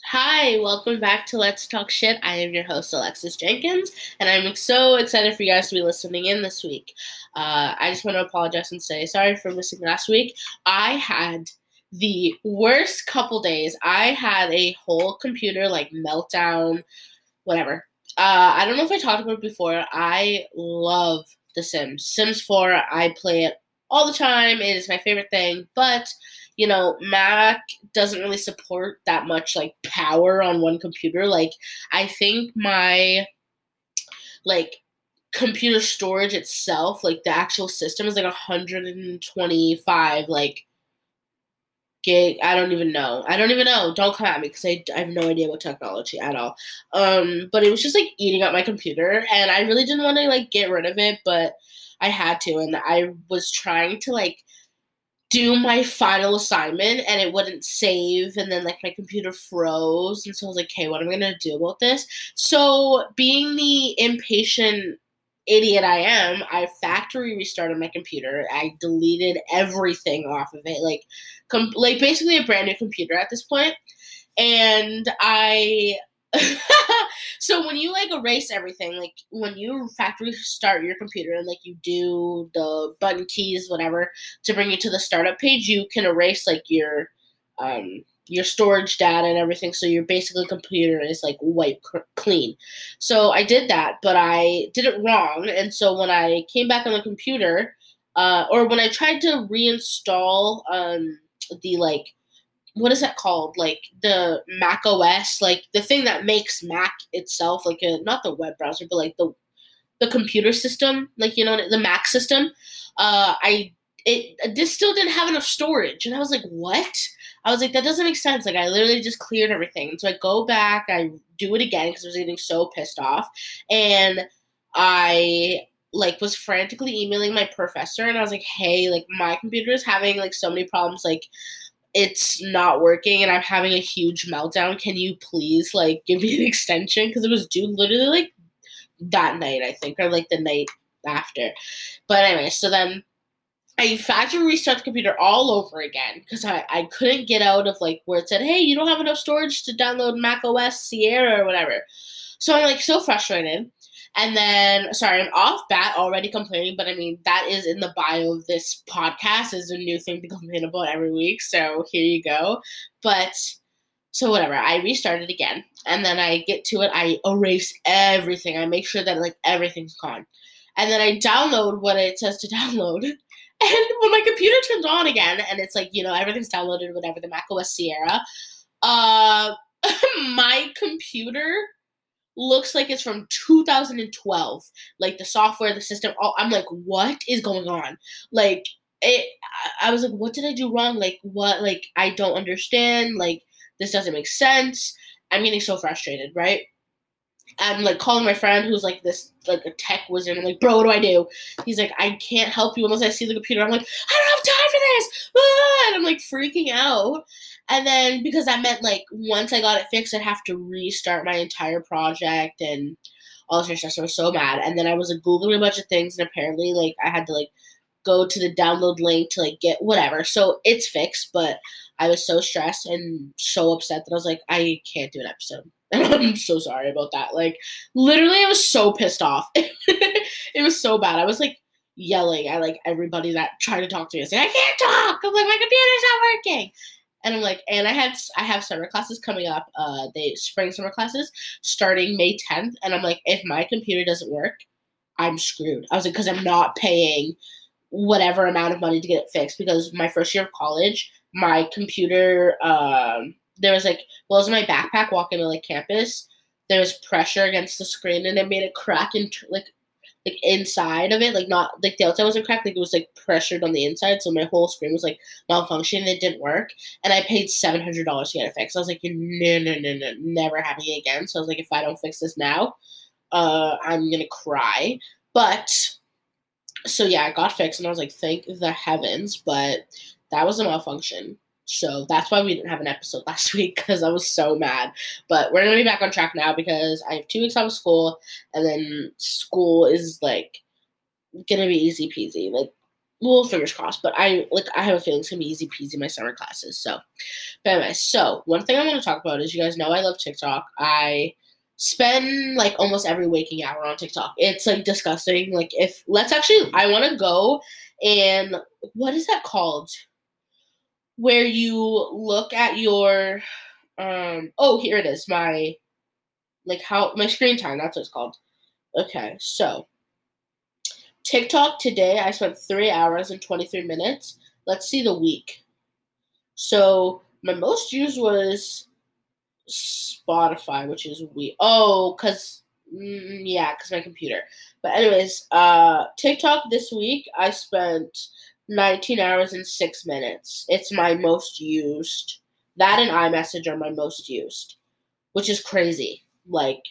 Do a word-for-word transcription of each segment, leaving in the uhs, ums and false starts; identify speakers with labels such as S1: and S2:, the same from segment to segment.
S1: Hi, welcome back to Let's Talk Shit. I am your host, Alexis Jenkins, and I'm so excited for you guys to be listening in this week. Uh, I just want to apologize and say sorry for missing last week. I had the worst couple days. I had a whole computer, like, meltdown, whatever. Uh, I don't know if I talked about it before. I love The Sims. Sims four, I play it all the time. It is my favorite thing, but you know, Mac doesn't really support that much like power on one computer. Like I think my like computer storage itself, like the actual system is like one hundred twenty-five like gig. I don't even know. I don't even know. Don't come at me because I, I have no idea about technology at all. Um, but it was just like eating up my computer, and I really didn't want to like get rid of it, but I had to, and I was trying to like do my final assignment and it wouldn't save, and then like my computer froze, and so I was like, okay, what am I gonna do about this? So being the impatient idiot I am, I factory restarted my computer. I deleted everything off of it, like com- like basically a brand new computer at this point. And I so when you like erase everything, like when you factory start your computer and like you do the button keys, whatever, to bring you to the startup page, you can erase like your um your storage data and everything. So your basically computer is like wiped cr- clean. So I did that, but I did it wrong. And so when I came back on the computer, uh, or when I tried to reinstall um the like what is that called? Like the Mac O S, like the thing that makes Mac itself, like a, not the web browser, but like the the computer system, like you know the Mac system. Uh, I it this still didn't have enough storage, and I was like, what? I was like, that doesn't make sense. Like I literally just cleared everything, and so I go back, I do it again because I was getting so pissed off, and I like was frantically emailing my professor, and I was like, hey, like my computer is having like so many problems, like it's not working and I'm having a huge meltdown. Can you please like give me an extension? Because it was due literally like that night, I think, or like the night after. But anyway, so then I factory restart the computer all over again because I, I couldn't get out of like where it said, hey, you don't have enough storage to download Mac O S Sierra or whatever. So I'm like so frustrated. And then, sorry, I'm off bat already complaining, but I mean, that is in the bio of this podcast is a new thing to complain about every week. So here you go. But so whatever, I restarted again. And then I get to it, I erase everything. I make sure that like everything's gone. And then I download what it says to download. And when my computer turns on again and it's like, you know, everything's downloaded, whatever, the macOS Sierra, uh, my computer looks like it's from two thousand twelve. Like the software, the system, all, I'm like, what is going on? Like, it, I was like, what did I do wrong? Like, what? Like, I don't understand. Like, this doesn't make sense. I'm getting so frustrated, right? I'm like calling my friend who's like this like a tech wizard. I'm like, bro, what do I do? He's like, I can't help you unless I see the computer. I'm like, I don't have time for this. Ah! And I'm like freaking out. And then because that meant like once I got it fixed, I'd have to restart my entire project and all this stuff. So I was so mad. And then I was like googling a bunch of things, and apparently like I had to like go to the download link to like get whatever. So it's fixed, but I was so stressed and so upset that I was like, I can't do an episode. And I'm so sorry about that. Like, literally, I was so pissed off. It was so bad. I was like yelling at like everybody that tried to talk to me. I was like, I can't talk. I'm like, my computer's not working. And I'm like, and I had I have summer classes coming up. Uh, they spring summer classes starting May tenth. And I'm like, if my computer doesn't work, I'm screwed. I was like, because I'm not paying whatever amount of money to get it fixed, because my first year of college, my computer, um, there was like, well, it was in my backpack walking to like campus. There was pressure against the screen, and it made a crack in like like inside of it, like not like the outside wasn't cracked, like it was like pressured on the inside, so my whole screen was like malfunctioning. It didn't work, and I paid seven hundred dollars to get it fixed. I was like, no, no, no, no, never happening again. So I was like, if I don't fix this now, uh, I'm gonna cry. But so yeah, I got fixed, and I was like, thank the heavens. But that was a malfunction. So that's why we didn't have an episode last week, because I was so mad. But we're gonna be back on track now because I have two weeks out of school, and then school is like gonna be easy peasy. Like well, fingers crossed, but I like I have a feeling it's gonna be easy peasy my summer classes. So, but anyway, so one thing I want to talk about is you guys know I love TikTok. I spend like almost every waking hour on TikTok. It's like disgusting. Like if let's actually, I want to go and what is that called? Where you look at your um. Oh, here it is. My like how my screen time. That's what it's called. Okay, so TikTok today, I spent three hours and twenty-three minutes. Let's see the week. So my most used was Spotify, which is we. Oh, cause mm, yeah, cause my computer. But anyways, uh, TikTok this week I spent nineteen hours and six minutes. It's my most used. That and iMessage are my most used, which is crazy. Like,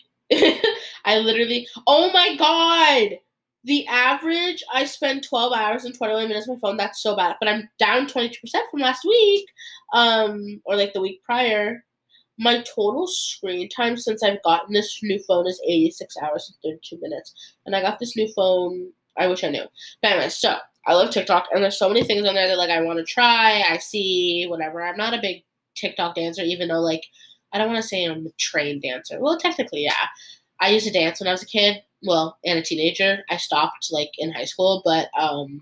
S1: I literally. Oh my god. The average, I spend twelve hours and twenty-one minutes on my phone. That's so bad. But I'm down twenty-two percent from last week, um, or like the week prior. My total screen time since I've gotten this new phone is eighty-six hours and thirty-two minutes. And I got this new phone, I wish I knew. But anyway, so I love TikTok, and there's so many things on there that like I want to try, I see, whatever. I'm not a big TikTok dancer, even though like, I don't want to say I'm a trained dancer. Well, technically, yeah. I used to dance when I was a kid. Well, and a teenager. I stopped like in high school, but um,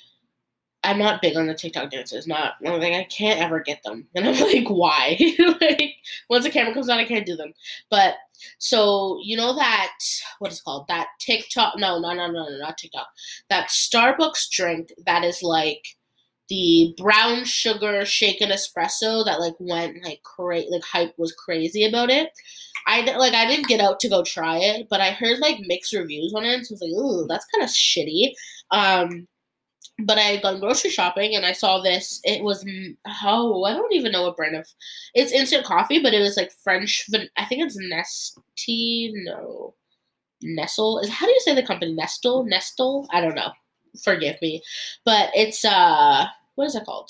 S1: I'm not big on the TikTok dances. Not like I can't ever get them, and I'm like, why? Like once the camera comes on, I can't do them. But so you know that what is it called that TikTok? No, no, no, no, no, not TikTok. That Starbucks drink that is like the brown sugar shaken espresso that like went like cra- like hype was crazy about it. I like I didn't get out to go try it, but I heard like mixed reviews on it, so I was like, ooh, that's kind of shitty. Um, but I had gone grocery shopping and I saw this. It was oh, I don't even know what brand of. It's instant coffee, but it was like French. I think it's Nestea. No, Nestle is how do you say the company? Nestle, Nestle. I don't know. Forgive me, but it's uh, what is it called?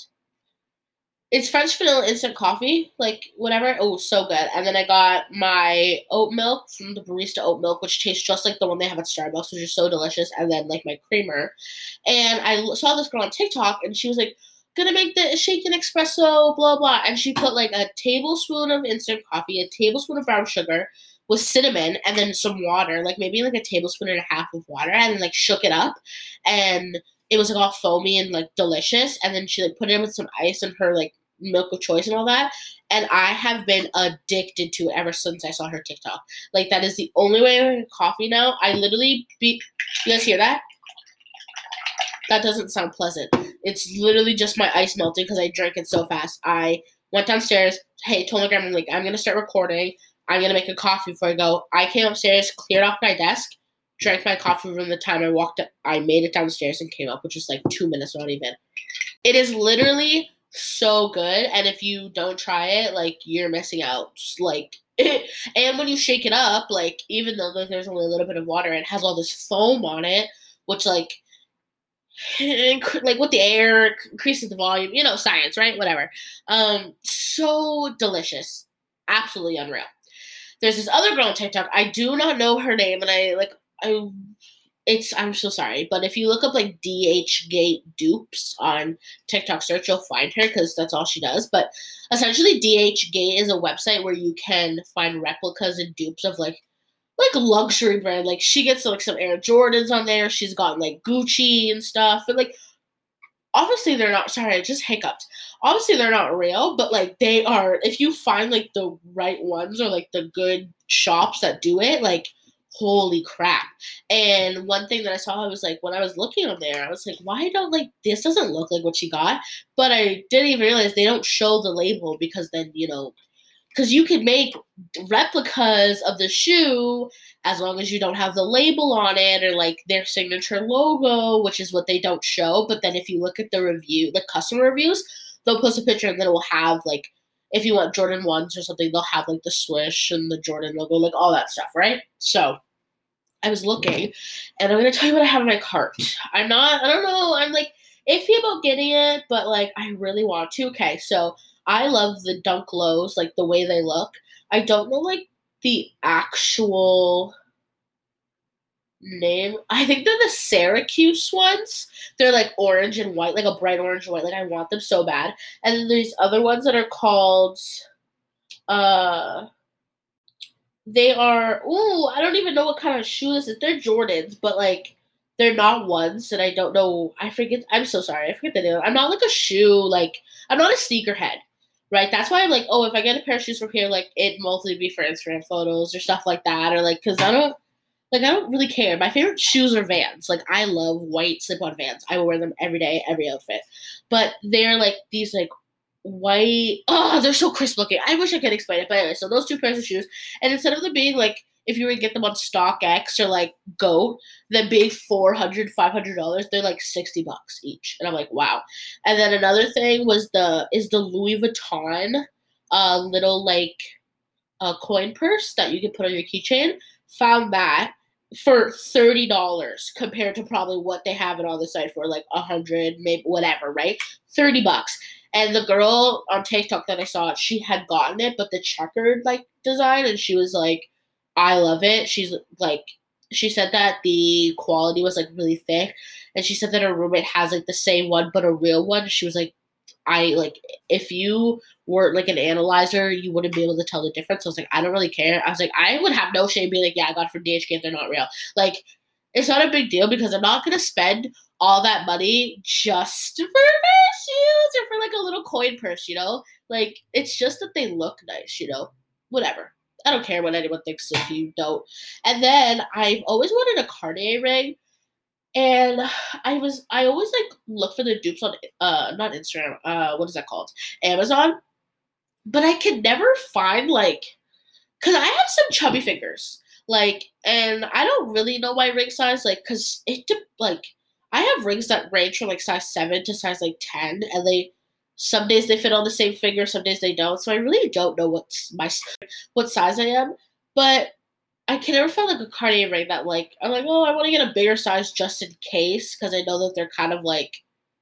S1: It's French vanilla instant coffee, like whatever. Oh, so good. And then I got my oat milk from the barista oat milk, which tastes just like the one they have at Starbucks, which is so delicious. And then like my creamer. And I saw this girl on TikTok, and she was like, "Gonna make the shaken espresso, blah blah." And she put like a tablespoon of instant coffee, a tablespoon of brown sugar, with cinnamon, and then some water, like maybe like a tablespoon and a half of water, and then like shook it up, and it was like all foamy and like delicious. And then she like put it in with some ice and her like milk of choice and all that. And I have been addicted to it ever since I saw her TikTok. Like that is the only way I drink coffee now. I literally be you guys hear that? That doesn't sound pleasant. It's literally just my ice melting because I drank it so fast. I went downstairs. Hey, told my grandma, like, I'm gonna start recording. I'm gonna make a coffee before I go. I came upstairs, cleared off my desk, drank my coffee from the time I walked up. I made it downstairs and came up, which is like two minutes, not even. It is literally so good, and if you don't try it, like, you're missing out. Like, and when you shake it up, like, even though there's only a little bit of water, it has all this foam on it, which, like, like with the air, increases the volume, you know, science, right? Whatever. Um, so delicious. Absolutely unreal. There's this other girl on TikTok. I do not know her name, and I like I. It's I'm so sorry, but if you look up like D H Gate dupes on TikTok search, you'll find her because that's all she does. But essentially, D H Gate is a website where you can find replicas and dupes of like like luxury brand. Like she gets like some Air Jordans on there. She's got like Gucci and stuff, and like obviously they're not. Sorry, I just hiccuped. Obviously they're not real, but like they are. If you find like the right ones or like the good shops that do it, like holy crap. And one thing that I saw, I was like, when I was looking on there, I was like, why don't like this doesn't look like what she got? But I didn't even realize they don't show the label because then you know. Because you can make replicas of the shoe as long as you don't have the label on it or like their signature logo, which is what they don't show. But then if you look at the review, the customer reviews, they'll post a picture and then it will have like, if you want Jordan ones or something, they'll have like the swoosh and the Jordan logo, like all that stuff, right? So I was looking and I'm going to tell you what I have in my cart. I'm not, I don't know, I'm like iffy about getting it, but like I really want to. Okay, so I love the Dunk Lows, like the way they look. I don't know, like, the actual name. I think they're the Syracuse ones. They're like orange and white, like a bright orange and white. Like I want them so bad. And then there's other ones that are called uh they are ooh, I don't even know what kind of shoe this is. They're Jordans, but like they're not ones, and I don't know. I forget. I'm so sorry. I forget the name. I'm not like a shoe. Like I'm not a sneakerhead, right? That's why I'm like, oh, if I get a pair of shoes from here, like it mostly be for Instagram photos or stuff like that, or like because I don't like I don't really care. My favorite shoes are Vans. Like I love white slip-on Vans. I will wear them every day, every outfit. But they're like these like white. Oh, they're so crisp looking. I wish I could explain it, but anyway, so those two pairs of shoes, and instead of them being like if you were to get them on StockX or like Goat, them being four hundred, five hundred dollars, they're like sixty bucks each, and I'm like, wow. And then another thing was the is the Louis Vuitton, uh, little like, uh, coin purse that you can put on your keychain. Found that for thirty dollars compared to probably what they have it on the site for like a hundred, maybe whatever, right? Thirty bucks. And the girl on TikTok that I saw, she had gotten it, but the checkered like design, and she was like, I love it. She's like, she said that the quality was like really thick, and she said that her roommate has like the same one, but a real one. She was like, I like if you were like an analyzer, you wouldn't be able to tell the difference. I was like, I don't really care. I was like, I would have no shame being like, yeah, I got it from D H K if they're not real. Like, it's not a big deal because I'm not gonna spend all that money just for their shoes or for like a little coin purse, you know? Like, it's just that they look nice, you know? Whatever. I don't care what anyone thinks if you don't. And then I've always wanted a Cartier ring. And I was I always like look for the dupes on uh not Instagram, uh what is that called? Amazon. But I could never find like cause I have some chubby fingers. Like and I don't really know my ring size, like cause it de- like I have rings that range from like size seven to size like ten, and they some days they fit on the same finger, some days they don't. So I really don't know what's my what size I am. But I can never find like a Cartier ring that like I'm like, oh, I want to get a bigger size just in case because I know that they're kind of like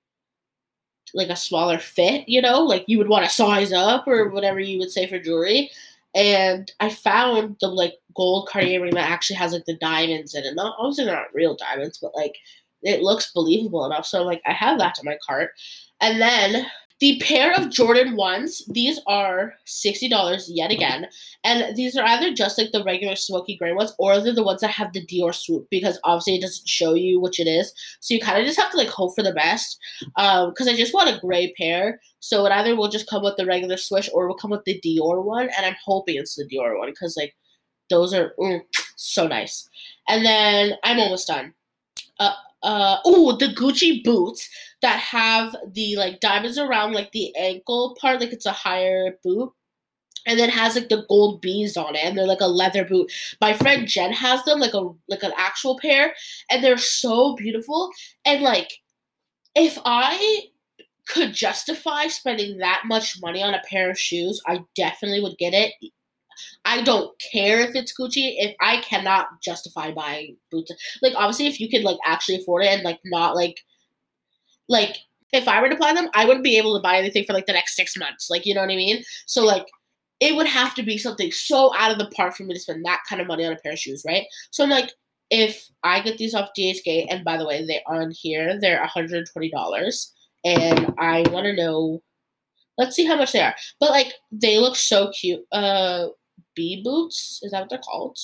S1: like a smaller fit, you know, like you would want to size up or whatever you would say for jewelry. And I found the like gold Cartier ring that actually has like the diamonds in it. Not obviously they're not real diamonds, but like it looks believable enough. So like I have that in my cart. And then the pair of Jordan ones, these are sixty dollars yet again. And these are either just like the regular smoky gray ones or they're the ones that have the Dior swoop because obviously it doesn't show you which it is. So you kind of just have to like hope for the best. Um, because I just want a gray pair. So it either will just come with the regular Swish or it will come with the Dior one. And I'm hoping it's the Dior one because like those are mm, so nice. And then I'm almost done. Uh, uh, oh, the Gucci boots that have the like diamonds around like the ankle part, like it's a higher boot, and then has like the gold bees on it, and they're like a leather boot. My friend Jen has them, like a like an actual pair, and they're so beautiful. And like, if I could justify spending that much money on a pair of shoes, I definitely would get it. I don't care if it's Gucci if I cannot justify buying boots. Like obviously if you could like actually afford it and like not like like if I were to buy them, I wouldn't be able to buy anything for like the next six months. Like you know what I mean? So like it would have to be something so out of the park for me to spend that kind of money on a pair of shoes, right? So I'm like, if I get these off D H K, and by the way, they are on here, they're one hundred twenty dollars, and I want to know. Let's see how much they are. But like they look so cute. Uh. Bee boots? Is that what they're called?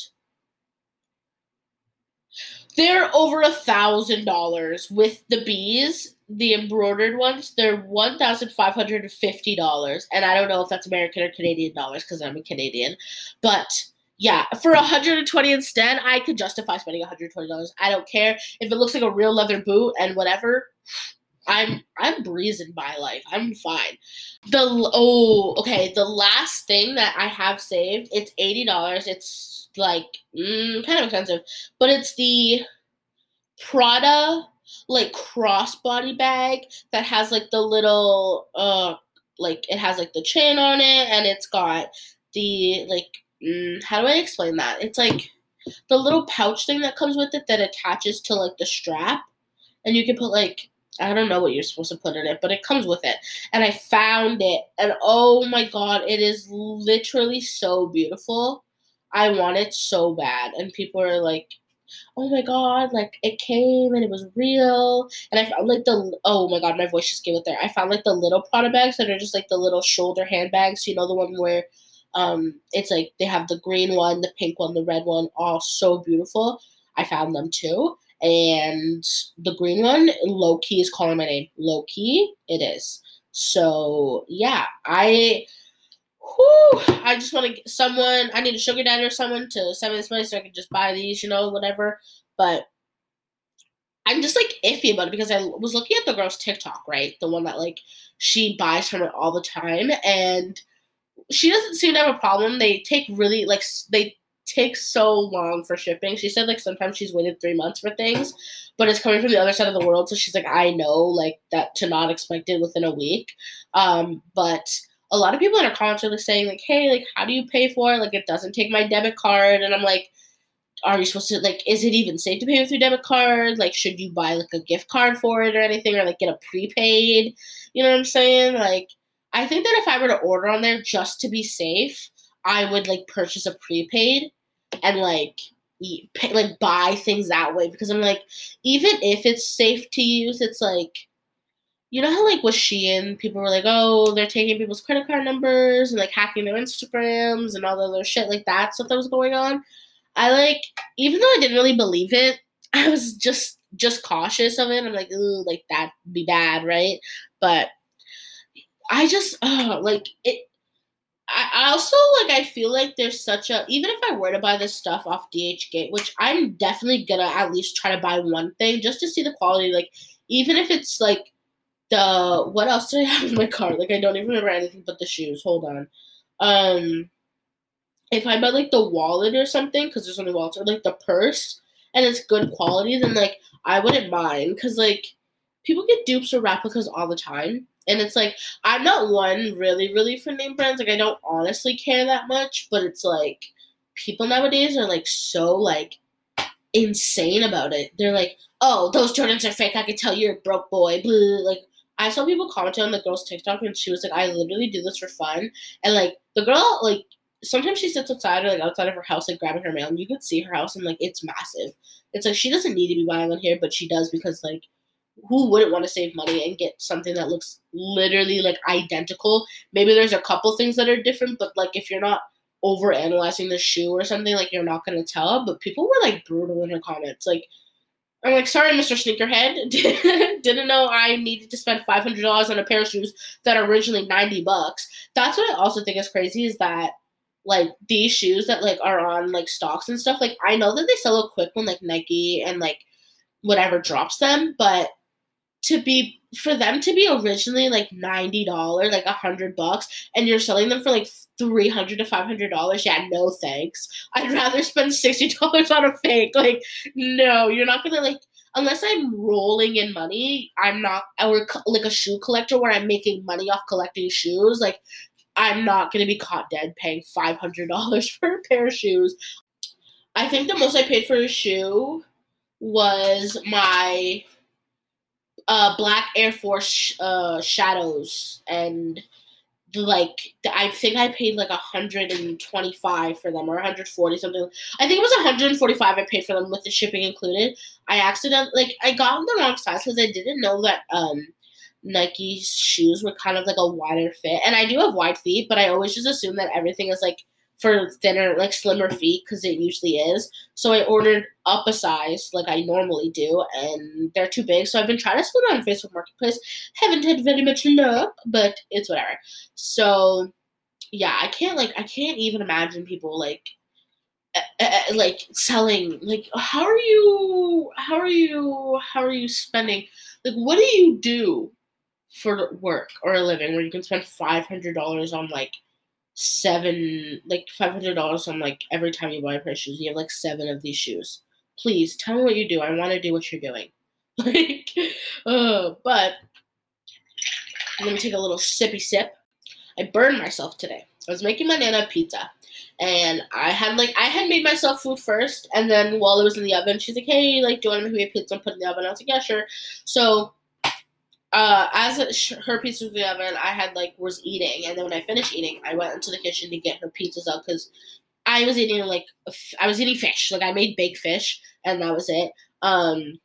S1: They're over a thousand dollars with the bees, the embroidered ones. They're one thousand five hundred and fifty dollars, and I don't know if that's American or Canadian dollars because I'm a Canadian. But yeah, for one hundred twenty instead, I could justify spending one hundred twenty dollars. I don't care if it looks like a real leather boot and whatever. I'm I'm breezing by life. I'm fine. The oh okay. The last thing that I have saved, it's eighty dollars. It's like mm, kind of expensive, but it's the Prada like crossbody bag that has like the little uh like it has like the chain on it and it's got the like mm, how do I explain that? It's like the little pouch thing that comes with it that attaches to like the strap, and you can put like. I don't know what you're supposed to put in it, but it comes with it. And I found it, and oh my god, it is literally so beautiful. I want it so bad. And people are like, oh my god, like it came and it was real. And I found like the oh my god, my voice just gave it there. I found like the little Prada bags that are just like the little shoulder handbags. You know, the one where um it's like they have the green one, the pink one, the red one, all so beautiful. I found them too. And the green one, low key is calling my name. Low key, it is. So yeah, I whew, I just want to get someone. I need a sugar daddy or someone to send me this money so I can just buy these, you know, whatever. But I'm just like iffy about it because I was looking at the girl's TikTok, right? The one that like she buys from it all the time, and she doesn't seem to have a problem. They take really like they take so long for shipping. She said like sometimes she's waited three months for things, but it's coming from the other side of the world, so she's like, I know like that to not expect it within a week. Um, but a lot of people in her comments are like saying like, hey, like how do you pay for it? Like it doesn't take my debit card, and I'm like, are you supposed to like? Is it even safe to pay with your debit card? Like, should you buy like a gift card for it or anything, or like get a prepaid? You know what I'm saying? Like, I think that if I were to order on there just to be safe, I would like purchase a prepaid and like eat, pay, like buy things that way because I'm like, even if it's safe to use, it's like, you know how like with Shein, people were like, oh, they're taking people's credit card numbers and like hacking their Instagrams and all the other shit like that stuff that was going on. I like, even though I didn't really believe it, I was just just cautious of it. I'm like, ooh, like that'd be bad, right? But I just, oh, like it. I I also like. I feel like there's such a. Even if I were to buy this stuff off D H Gate, which I'm definitely gonna at least try to buy one thing just to see the quality. Like, even if it's like the what else did I have in my car? Like, I don't even remember anything but the shoes. Hold on. Um, if I buy like the wallet or something, because there's only wallets, or like the purse, and it's good quality, then like I wouldn't mind, because like people get dupes or replicas all the time, and it's like I'm not one really really for name brands. Like I don't honestly care that much, but it's like people nowadays are like so like insane about it. They're like, oh, those Jordans are fake. I can tell you're a broke boy. Blah. Like I saw people commenting on the girl's TikTok, and she was like, I literally do this for fun, and like the girl like sometimes she sits outside or like outside of her house, like grabbing her mail, and you could see her house, and like it's massive. It's like she doesn't need to be buying on here, but she does because like who wouldn't want to save money and get something that looks literally like identical? Maybe there's a couple things that are different, but like if you're not over analyzing the shoe or something, like you're not gonna tell. But people were like brutal in her comments. Like I'm like, sorry, Mister Sneakerhead, didn't know I needed to spend five hundred dollars on a pair of shoes that are originally ninety bucks. That's what I also think is crazy is that like these shoes that like are on like stocks and stuff. Like I know that they sell out quick when like Nike and like whatever drops them, but to be for them to be originally like ninety dollars, like a hundred bucks, and you're selling them for like three hundred to five hundred dollars. Yeah, no thanks. I'd rather spend sixty dollars on a fake. Like, no, you're not gonna like unless I'm rolling in money. I'm not, or like a shoe collector where I'm making money off collecting shoes. Like, I'm not gonna be caught dead paying five hundred dollars for a pair of shoes. I think the most I paid for a shoe was my uh, black Air Force uh, Shadows, and the, like I think I paid like a hundred and twenty five for them or a hundred forty something. I think it was a hundred and forty five I paid for them with the shipping included. I accidentally like I got them the wrong size because I didn't know that um Nike's shoes were kind of like a wider fit, and I do have wide feet, but I always just assume that everything is like for thinner, like slimmer feet, because it usually is. So I ordered up a size like I normally do, and they're too big. So I've been trying to sell them on Facebook Marketplace. Haven't had very much luck, but it's whatever. So yeah, I can't like I can't even imagine people like uh, uh, like selling like how are you how are you how are you spending like what do you do for work or a living where you can spend five hundred dollars on like seven, like five hundred dollars on like every time you buy a pair of shoes. You have like seven of these shoes. Please tell me what you do. I want to do what you're doing. Like, uh, but I'm gonna take a little sippy sip. I burned myself today. I was making my nana pizza, and I had like I had made myself food first, and then while it was in the oven, she's like, "Hey, like, do you want to make me a pizza and put it in the oven?" I was like, "Yeah, sure." So uh, as it, sh- her pizza was in the oven, I had like was eating, and then when I finished eating, I went into the kitchen to get her pizzas out because I was eating like I was eating fish. Like I made baked fish, and that was it. Um,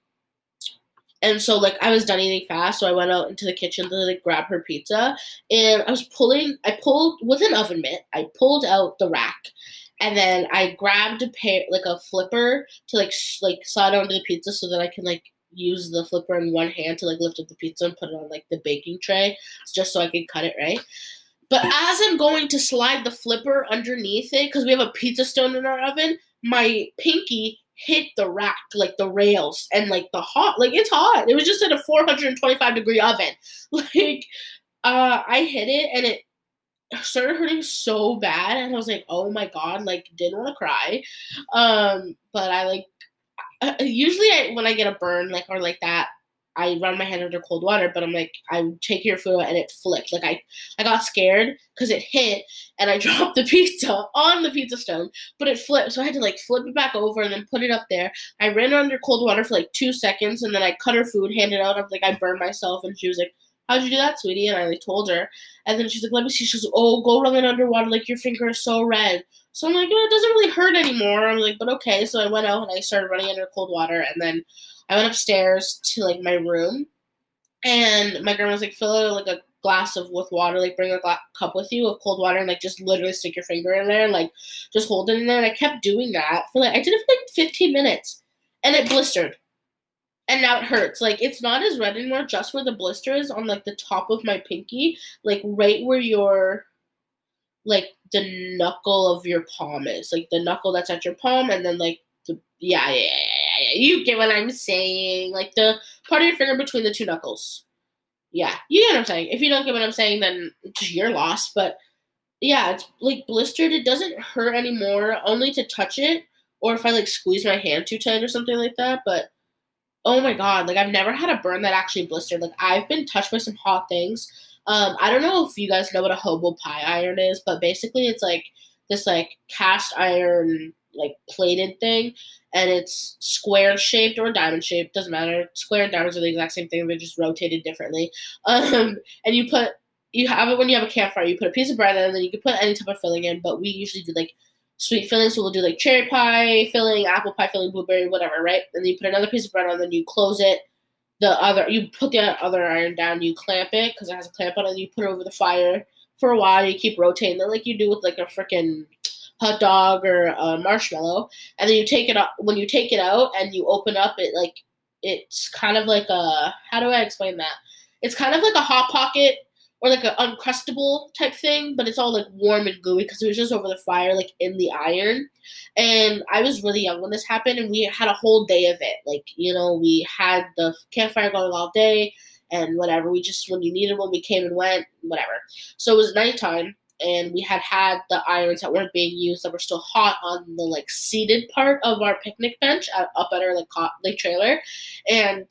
S1: and so like I was done eating fast, so I went out into the kitchen to like grab her pizza, and I was pulling. I pulled with an oven mitt. I pulled out the rack, and then I grabbed a pair like a flipper to like sh- like slide onto the pizza so that I can like use the flipper in one hand to like lift up the pizza and put it on like the baking tray, just so I could cut it right. But as I'm going to slide the flipper underneath it, because we have a pizza stone in our oven, my pinky hit the rack, like the rails, and like the hot, like it's hot. It was just in a four hundred twenty-five degree oven. Like, uh, I hit it and it started hurting so bad, and I was like, oh my god, like didn't want to cry. Um, but I like uh, usually I, when I get a burn like or like that, I run my hand under cold water, but I'm like, I take your food and it flipped. Like I, I got scared because it hit and I dropped the pizza on the pizza stone, but it flipped. So I had to like flip it back over and then put it up there. I ran her under cold water for like two seconds and then I cut her food, handed it out. I was like, I burned myself. And she was like, how'd you do that, sweetie? And I like told her. And then she's like, let me see. She's like, oh, go run it underwater. Like your finger is so red. So I'm like, oh, it doesn't really hurt anymore. I'm like, but okay. So I went out and I started running under cold water and then I went upstairs to like my room, and my grandma was like, fill it like a glass of with water, like bring a gla- cup with you of cold water, and like just literally stick your finger in there and like just hold it in there. And I kept doing that for like I did it for like fifteen minutes, and it blistered, and now it hurts. Like it's not as red anymore, just where the blister is on like the top of my pinky, like right where your like the knuckle of your palm is, like the knuckle that's at your palm, and then like the yeah yeah yeah yeah yeah. You get what I'm saying, like the part of your finger between the two knuckles. Yeah, you get what I'm saying. If you don't get what I'm saying, then it's your loss. But yeah, it's like blistered. It doesn't hurt anymore, only to touch it, or if I like squeeze my hand too tight or something like that. But oh my god, like I've never had a burn that actually blistered. Like I've been touched by some hot things. Um, I don't know if you guys know what a hobo pie iron is, but basically it's like this like cast iron like plated thing, and it's square shaped or diamond shaped, doesn't matter. Square and diamonds are the exact same thing, they're just rotated differently. Um, and you put you have it when you have a campfire, you put a piece of bread in, and then you can put any type of filling in, but we usually do like sweet filling, so we'll do like cherry pie filling, apple pie filling, blueberry, whatever, right? And then you put another piece of bread on, then you close it. The other, you put the other iron down, you clamp it because it has a clamp on it, and you put it over the fire for a while. You keep rotating it like you do with like a freaking hot dog or a marshmallow, and then you take it out. When you take it out and you open up, it like it's kind of like a how do I explain that? It's kind of like a hot pocket or like an uncrustable type thing, but it's all like warm and gooey because it was just over the fire, like in the iron. And I was really young when this happened, and we had a whole day of it. Like, you know, we had the campfire going all day and whatever. We just, when you needed one, we came and went, whatever. So it was nighttime, and we had had the irons that weren't being used that were still hot on the like seated part of our picnic bench at, up at our like hot, like trailer. And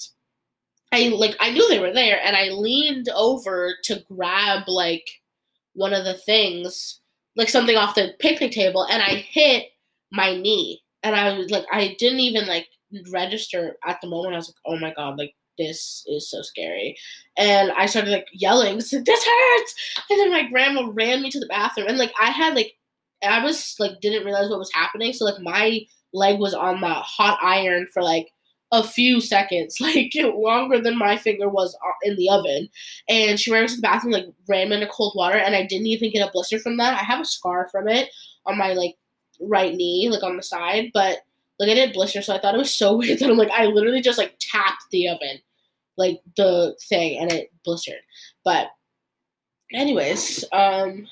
S1: I like I knew they were there, and I leaned over to grab like one of the things, like something off the picnic table, and I hit my knee. And I was like, I didn't even like register at the moment. I was like, oh my god, like this is so scary. And I started like yelling, this hurts. And then my grandma ran me to the bathroom, and like I had like I was like didn't realize what was happening, so like my leg was on the hot iron for like a few seconds, like longer than my finger was in the oven. And she ran into the bathroom, like ran me into cold water, and I didn't even get a blister from that. I have a scar from it on my like right knee, like on the side, but like I didn't blister, so I thought it was so weird that I'm like I literally just like tapped the oven, like the thing, and it blistered. But anyways, um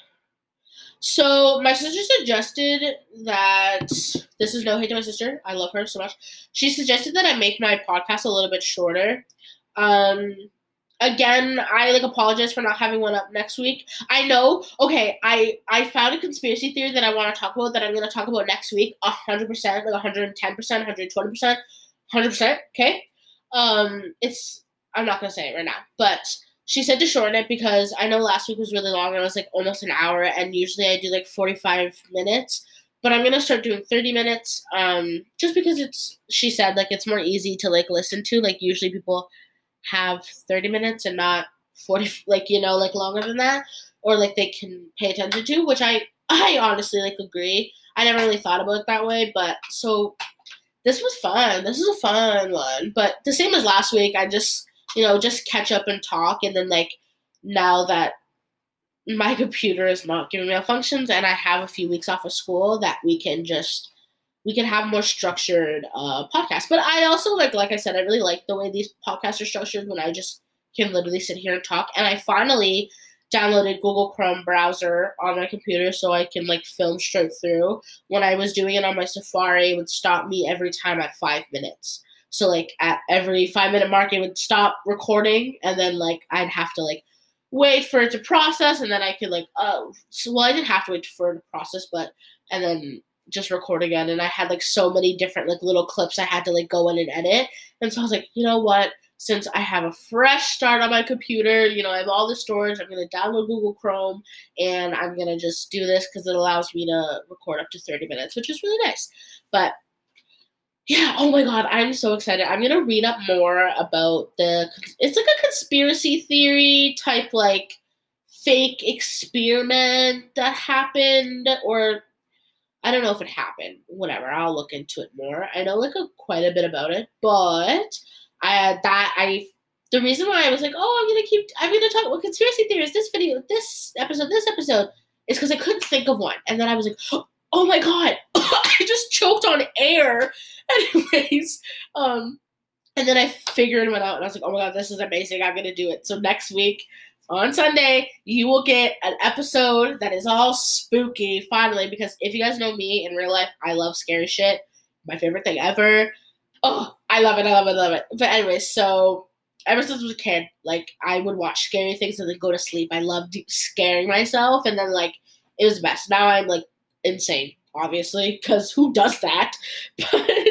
S1: so my sister suggested that this is no hate to my sister. I love her so much. She suggested that I make my podcast a little bit shorter. Um, again, I like apologize for not having one up next week. I know. Okay, I I found a conspiracy theory that I want to talk about that I'm going to talk about next week. A hundred percent, like a hundred and ten percent, hundred twenty percent, hundred percent. Okay. Um, it's I'm not going to say it right now, but she said to shorten it because I know last week was really long and it was like almost an hour, and usually I do like forty-five minutes, but I'm going to start doing thirty minutes um, just because it's, she said, like it's more easy to like listen to. Like usually people have thirty minutes and not forty, like, you know, like longer than that, or like they can pay attention to, which I I honestly like agree. I never really thought about it that way, but so this was fun. This is a fun one. But the same as last week, I just, you know, just catch up and talk. And then, like, now that my computer is not giving me functions and I have a few weeks off of school, that we can just, we can have more structured uh, podcasts. But I also, like, like I said, I really like the way these podcasts are structured when I just can literally sit here and talk. And I finally downloaded Google Chrome browser on my computer so I can like film straight through. When I was doing it on my Safari, it would stop me every time at five minutes. So like at every five minute mark, it would stop recording, and then like I'd have to like wait for it to process, and then I could like oh, so, well I didn't have to wait for it to process, but and then just record again. And I had like so many different like little clips I had to like go in and edit, and so I was like, you know what? Since I have a fresh start on my computer, you know, I have all the storage, I'm going to download Google Chrome, and I'm going to just do this because it allows me to record up to thirty minutes, which is really nice. But, yeah, oh my god, I'm so excited. I'm going to read up more about the, it's like a conspiracy theory type, like, fake experiment that happened, or I don't know if it happened. Whatever, I'll look into it more. I know, like, a, quite a bit about it, but I that I the reason why I was like, oh, I'm gonna keep I'm gonna talk about conspiracy theories this video, this episode, this episode is because I couldn't think of one, and then I was like, oh my god, I just choked on air. Anyways, um, and then I figured one out, and I was like, oh my god, this is amazing. I'm gonna do it. So next week on Sunday, you will get an episode that is all spooky. Finally, because if you guys know me in real life, I love scary shit. My favorite thing ever. Oh, I love it, I love it, I love it. But anyways, so ever since I was a kid, like, I would watch scary things and then go to sleep. I loved scaring myself, and then, like, it was the best. Now I'm, like, insane, obviously, because who does that? But,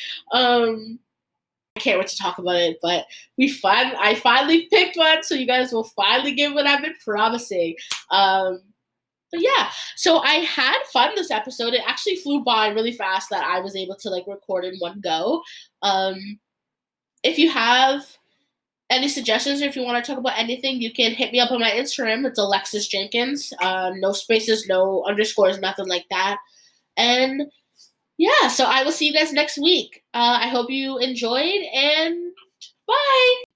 S1: um, I can't wait to talk about it, but we fin- I finally picked one, so you guys will finally get what I've been promising. Um, But yeah, so I had fun this episode. It actually flew by really fast that I was able to like record in one go. Um, if you have any suggestions or if you want to talk about anything, you can hit me up on my Instagram. It's Alexis Jenkins. Uh, no spaces, no underscores, nothing like that. And yeah, so I will see you guys next week. Uh, I hope you enjoyed, and bye!